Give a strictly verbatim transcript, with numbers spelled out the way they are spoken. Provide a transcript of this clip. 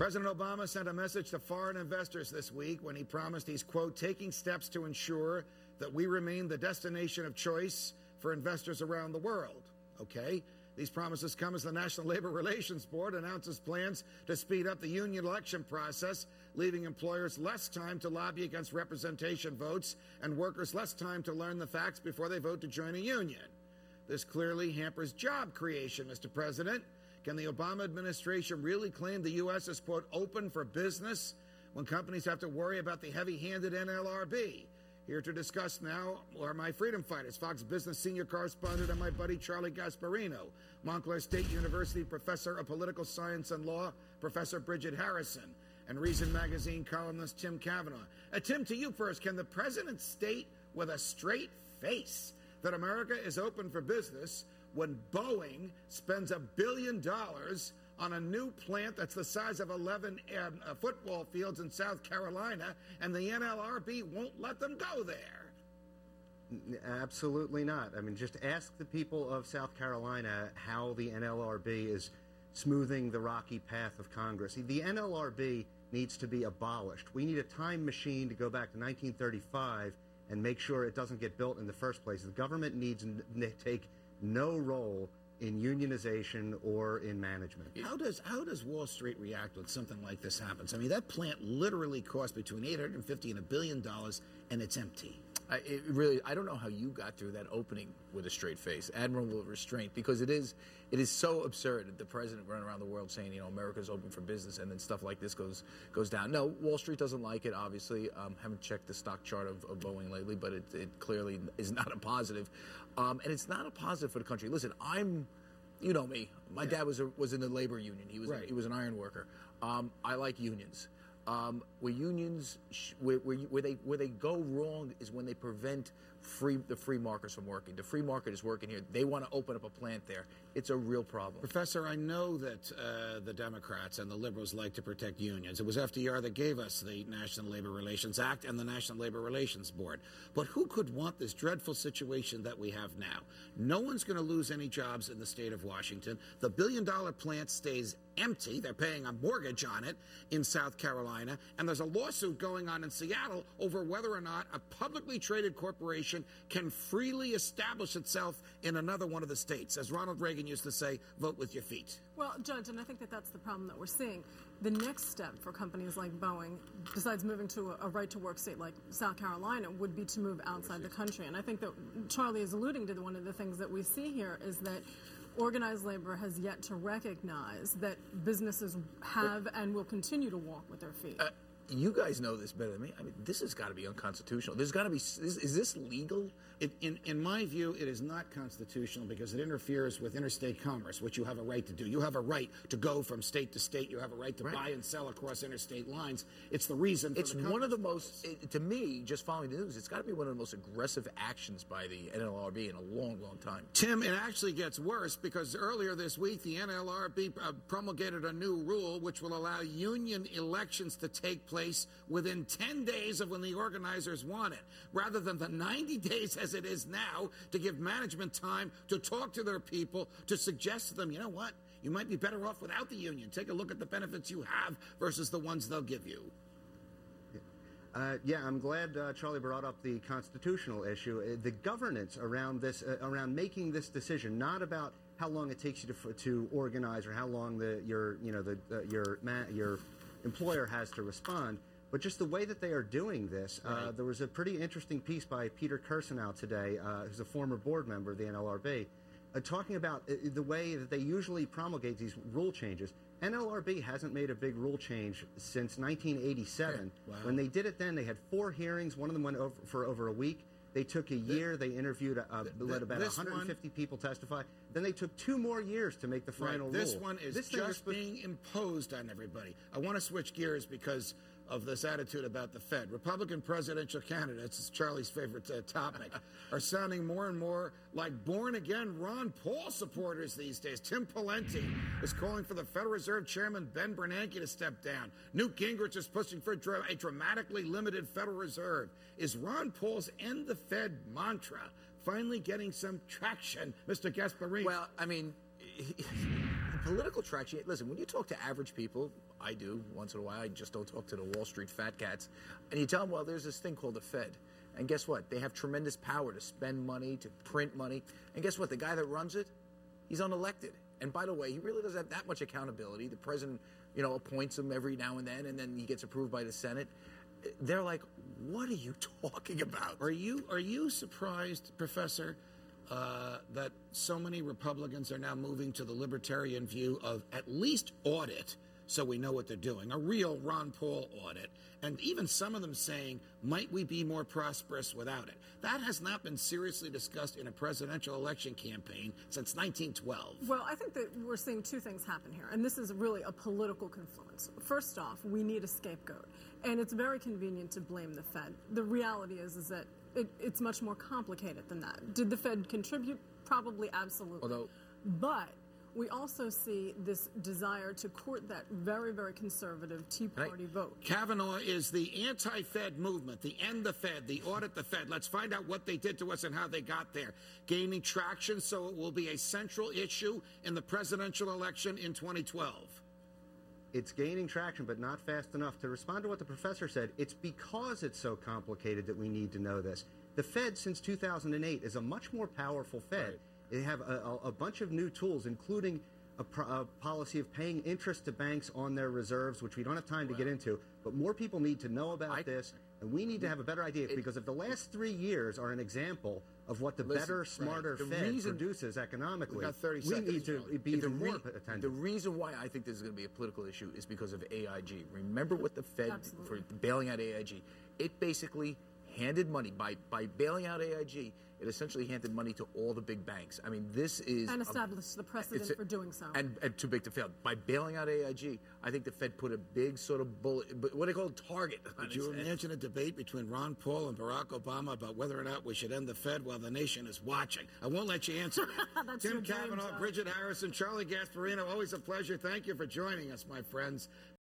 President Obama sent a message to foreign investors this week when he promised he's, quote, taking steps to ensure that we remain the destination of choice for investors around the world. Okay? These promises come as the National Labor Relations Board announces plans to speed up the union election process, leaving employers less time to lobby against representation votes and workers less time to learn the facts before they vote to join a union. This clearly hampers job creation, Mister President. Can the Obama administration really claim the U S is, quote, open for business when companies have to worry about the heavy-handed N L R B? Here to discuss now are my freedom fighters, Fox Business senior correspondent and my buddy Charlie Gasparino, Montclair State University professor of political science and law, Professor Bridget Harrison, and Reason Magazine columnist Tim Kavanaugh. Uh, Tim, to you first, can the president state with a straight face that America is open for business when Boeing spends a billion dollars on a new plant that's the size of eleven um, uh, football fields in South Carolina, and the N L R B won't let them go there? Absolutely not. I mean, just ask the people of South Carolina how the N L R B is smoothing the rocky path of Congress. The N L R B needs to be abolished. We need a time machine to go back to nineteen thirty-five and make sure it doesn't get built in the first place. The government needs to take no role in unionization or in management. How does how does Wall Street react when something like this happens? I mean, that plant literally cost between eight hundred fifty and a billion dollars, and it's empty. I, it really, I don't know how you got through that opening with a straight face, admirable restraint, because it is, it is so absurd that the president running around the world saying, you know, America's open for business, and then stuff like this goes goes down. No, Wall Street doesn't like it. Obviously, um, haven't checked the stock chart of, of Boeing lately, but it, it clearly is not a positive, um, and it's not a positive for the country. Listen, I'm, you know me. My yeah. dad was a, was in the labor union. He was right. a, he was an iron worker. Um, I like unions. Um, where unions, sh- where, where, you, where they where they go wrong is when they prevent free the free markets from working. The free market is working here. They want to open up a plant there. It's a real problem. Professor, I know that uh, the Democrats and the liberals like to protect unions. It was F D R that gave us the National Labor Relations Act and the National Labor Relations Board. But who could want this dreadful situation that we have now? No one's going to lose any jobs in the state of Washington. The billion-dollar plant stays empty. They're paying a mortgage on it in South Carolina. And there's a lawsuit going on in Seattle over whether or not a publicly traded corporation can freely establish itself in another one of the states. As Ronald Reagan used to say, vote with your feet. Well, Judge, and I think that that's the problem that we're seeing. The next step for companies like Boeing, besides moving to a, a right-to-work state like South Carolina, would be to move outside the country. And I think that Charlie is alluding to the, one of the things that we see here is that organized labor has yet to recognize that businesses have and will continue to walk with their feet. Uh, you guys know this better than me. I mean, this has got to be unconstitutional. There's got to be. Is, is this legal? It, in, in my view, it is not constitutional because it interferes with interstate commerce, which you have a right to do. You have a right to go from state to state. You have a right to right. buy and sell across interstate lines. It's the reason for It's the one of the most, it, to me, just following the news, it's got to be one of the most aggressive actions by the N L R B in a long, long time. Tim, it actually gets worse because earlier this week, the N L R B uh, promulgated a new rule which will allow union elections to take place within ten days of when the organizers want it, rather than the ninety days as it is now, to give management time to talk to their people, to suggest to them, you know what, you might be better off without the union. Take a look at the benefits you have versus the ones they'll give you. Uh, yeah, I'm glad uh, Charlie brought up the constitutional issue. Uh, the governance around this, uh, around making this decision, not about how long it takes you to to organize or how long the your you know the uh, your ma- your employer has to respond. But just the way that they are doing this, uh, right. There was a pretty interesting piece by Peter Kirsanow today, uh, who's a former board member of the N L R B, uh, talking about uh, the way that they usually promulgate these rule changes. N L R B hasn't made a big rule change since nineteen eighty-seven. Wow. When they did it then, they had four hearings. One of them went over for over a week. They took a year. They interviewed, uh, the, let about one hundred fifty one, people testify. Then they took two more years to make the final right. This rule. One is this just being imposed on everybody. I want to switch gears because of this attitude about the Fed. Republican presidential candidates, it's Charlie's favorite uh, topic, are sounding more and more like born-again Ron Paul supporters these days. Tim Pawlenty is calling for the Federal Reserve Chairman Ben Bernanke to step down. Newt Gingrich is pushing for a, dra- a dramatically limited Federal Reserve. Is Ron Paul's end the Fed mantra finally getting some traction, Mister Gasparini? Well, I mean, political traction. Listen, when you talk to average people, I do once in a while. I just don't talk to the Wall Street fat cats. And you tell them, well, there's this thing called the Fed. And guess what? They have tremendous power to spend money, to print money. And guess what? The guy that runs it, he's unelected. And by the way, he really doesn't have that much accountability. The president, you know, appoints him every now and then, and then he gets approved by the Senate. They're like, what are you talking about? Are you are you surprised, Professor, uh, that so many Republicans are now moving to the libertarian view of at least audit, so we know what they're doing, a real Ron Paul audit, and even some of them saying, might we be more prosperous without it? That has not been seriously discussed in a presidential election campaign since nineteen twelve. Well, I think that we're seeing two things happen here, and this is really a political confluence. First off, we need a scapegoat, and it's very convenient to blame the Fed. The reality is, is that it, it's much more complicated than that. Did the Fed contribute? Probably, absolutely. Although, but we also see this desire to court that very, very conservative Tea Party right. vote. Kavanaugh is the anti-Fed movement, the end the Fed, the audit the Fed. Let's find out what they did to us and how they got there. Gaining traction, so it will be a central issue in the presidential election in twenty twelve. It's gaining traction, but not fast enough. To respond to what the professor said, it's because it's so complicated that we need to know this. The Fed, since two thousand eight, is a much more powerful Fed. Right. They have a, a, a bunch of new tools, including a, pro, a policy of paying interest to banks on their reserves, which we don't have time to Well, get into. But more people need to know about I, this, and we need to have a better idea, it, because if the last three years are an example of what the listen, better, smarter right. the Fed reason, produces economically, we got thirty we seconds, need to Charlie. be the, even re- more attentive. the reason why I think this is going to be a political issue is because of A I G. Remember what the Fed, Absolutely. for bailing out A I G, it basically handed money, by, by bailing out A I G, it essentially handed money to all the big banks. I mean, this is... And a, established the precedent a, for doing so. And, and too big to fail. By bailing out A I G, I think the Fed put a big sort of bullet, but what do they call it, target on Could you its head. imagine a debate between Ron Paul and Barack Obama about whether or not we should end the Fed while the nation is watching? I won't let you answer that. That's Tim your dream Kavanaugh, job. Bridget Harrison, Charlie Gasparino, always a pleasure. Thank you for joining us, my friends.